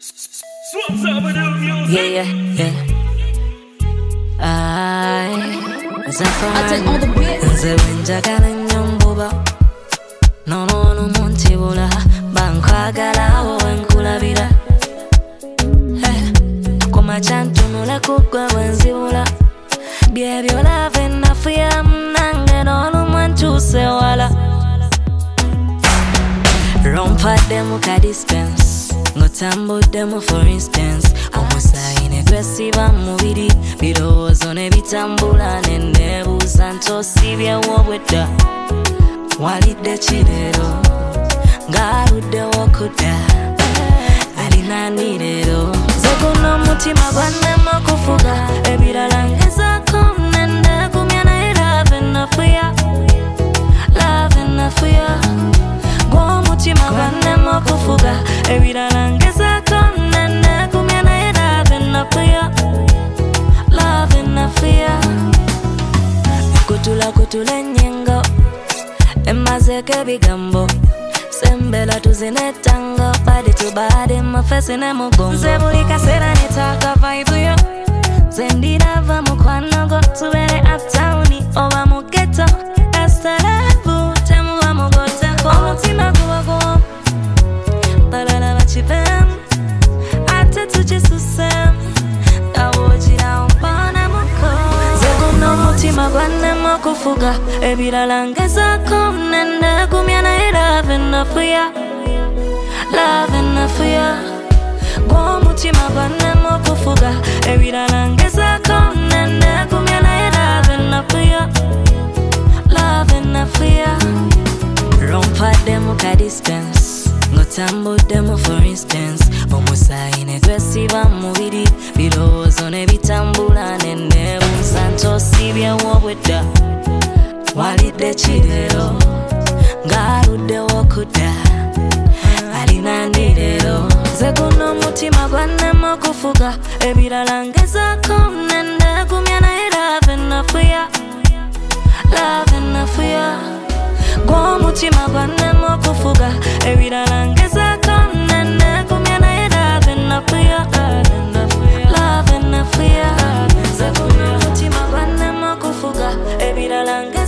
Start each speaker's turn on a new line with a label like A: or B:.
A: Yeah, yeah, yeah.
B: I take all the bits.
A: Nze wenjagala nnyo mbuba nono muntibula bankwagalawo wenkulabira kumakya ntunula kuggwe wenzibula byebyo lave nafuya munange n'olumu ntuuse wala rompaddemu ka distance ngotambuddemu for instance omusaayi ne gwesiba mu mubiri birowoozo ne bitambula ne neebuuza nti osibyewo bwedda walidde kireero ng'aluddewo kudda alinani leero nze guno omutima gwannema okufuga ebirala ngezaako nendeegumya naye lave nafuya gw'omutima gwannema okufuga ebirala ngezaako nendeegumya naye lave nafuya kutula ennyingo emazeeko ebigambo sembera tuzine tango badi to badi mafesi ne mugongo nze buli kaseera netaaga vibe yo nze ndirava mukwano gwo tubeere uptown oba mu ghetto estarabu temuba mugoteko omutima guba gumu balala bakivemu ate tukisussemu awogirawo mponamuko nze guno omutima gwannema okufuga ebirala ngezaako nendeegumya naye lave nafuya gw'omutima gwannema okufuga ebirala ngezaako nendeegumya naye lave nafuya rompaddemu ka distance ngotambuddemu for instance omusaayi ne gwesiba mu mubiri birowoozo ne bitambula ne neebuuza nti osibyewo bwedda walidde kireero ng'aluddewo kudda alinani leero nze guno omutima gwannema okufuga ebirala ngezaako nendeegumya naye lave nafuya gw'omutima gwannema okufuga ebirala ngezaako nendeegumya naye lave nafuya nze guno omutima gwannema okufuga ebirala